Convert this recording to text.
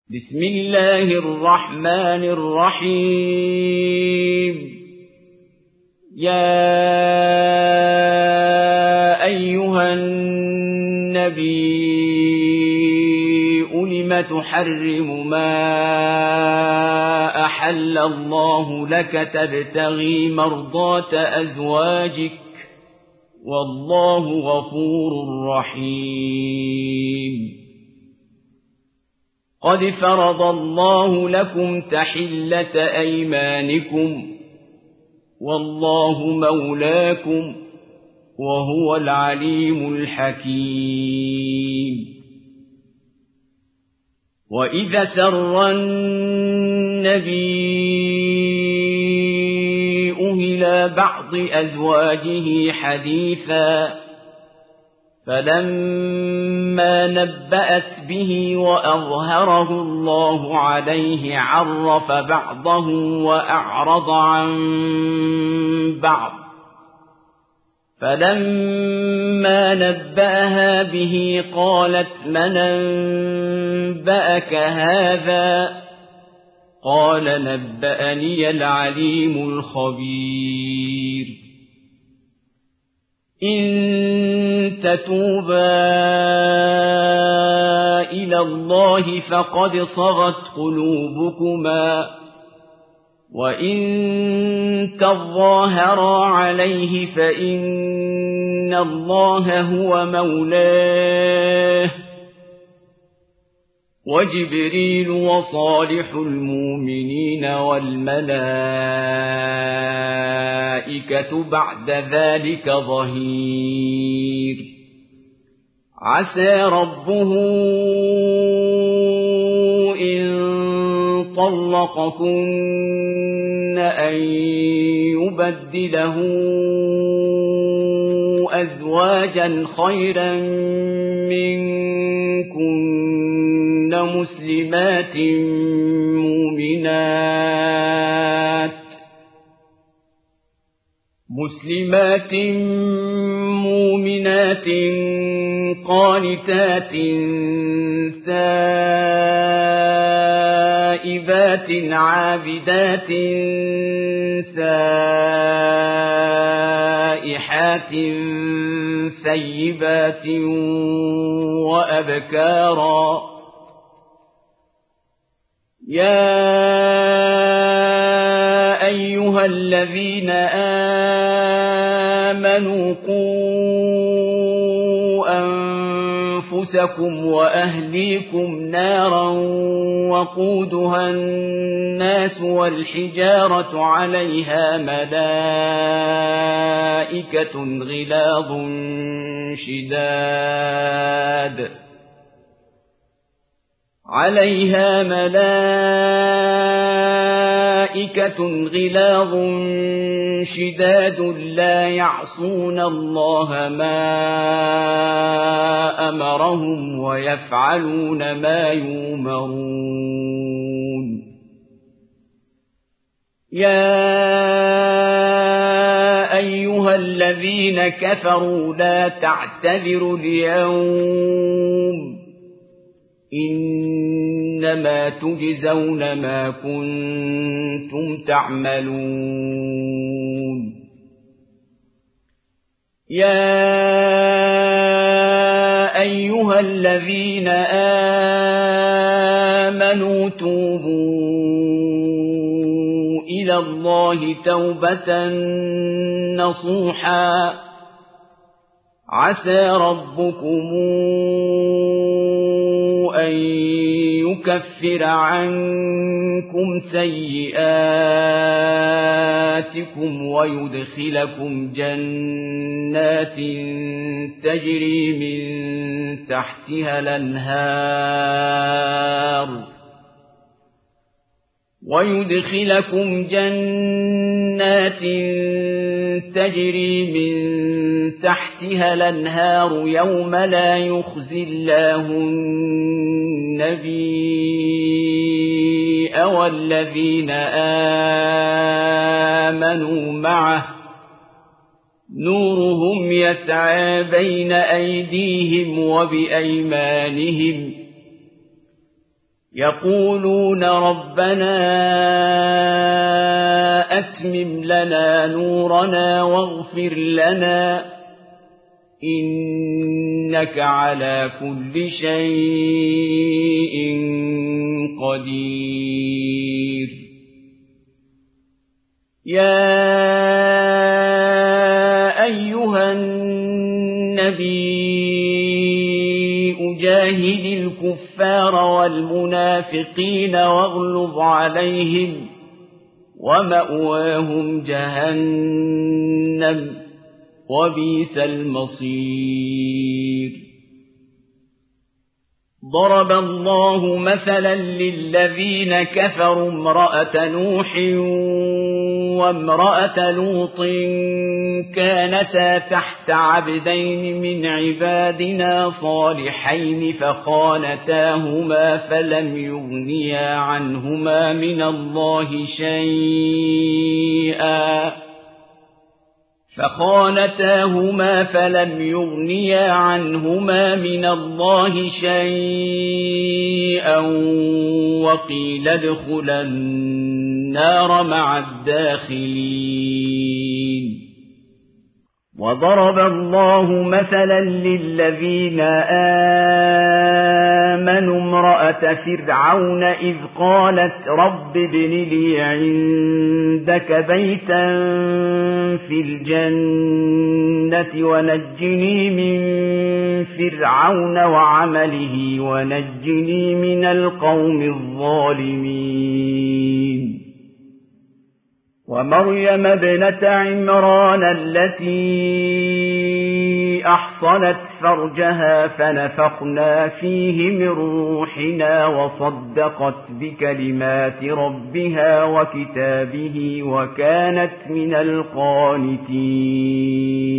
بسم الله الرحمن الرحيم يا أيها النبي لم تحرم ما أحل الله لك تبتغي مرضات أزواجك والله غفور رحيم قد فرض الله لكم تحلة أيمانكم والله مولاكم وهو العليم الحكيم وإذا سر النبي إلى بعض أزواجه حديثا فلما نبأت به وأظهره الله عليه عرف بعضه وأعرض عن بعض فلما نبأها به قالت من أنبأك هذا قال نبأني العليم الخبير إن تتوبا إلى الله فقد صغت قلوبكما وإن تظاهرا عليه فإن الله هو مولاه وجبريل وصالح المؤمنين والملائكة بعد ذلك ظهير عسى ربه إن طلقكن أن يبدله أزواجا خيرا منكن مسلمات مؤمنات قانتات تائبات عابدات سائحات ثيبات وأبكارا يا أيها الذين آمنوا قوا أنفسكم وأهليكم نارا وقودها الناس والحجارة عليها ملائكة غلاظ شداد لا يعصون الله ما أمرهم ويفعلون ما يؤمرون يا أيها الذين كفروا لا تعتذروا اليوم إنما تجزون ما كنتم تعملون يا أيها الذين آمنوا توبوا إلى الله توبة نصوحا عسى ربكم أن يكفر عنكم سيئاتكم ويدخلكم جنات تجري من تحتها الأنهار يوم لا يخزي الله النبي والذين آمنوا معه نورهم يسعى بين أيديهم وبأيمانهم يقولون ربنا أتمم لنا نورنا واغفر لنا إنك على كل شيء قدير يا أيها النبي أجاهد الكفار والمنافقين واغلظ عليهم ومأواهم جهنم وبئس المصير ضرب الله مثلا للذين كفروا امرأة نوح وامرأة لوط كانتا تحت عبدين من عبادنا صالحين فخانتاهما فلم يغنيا عنهما من الله شيئا وقيل ادخلا النار مع الداخلين وضرب الله مثلا للذين آمنوا امرأة فرعون إذ قالت رب ابن لي عندك بيتا في الجنة ونجني من فرعون وعمله ونجني من القوم الظالمين ومريم ابنة عمران التي أحصنت فرجها فنفخنا فيه من روحنا وصدقت بكلمات ربها وكتابه وكانت من القانتين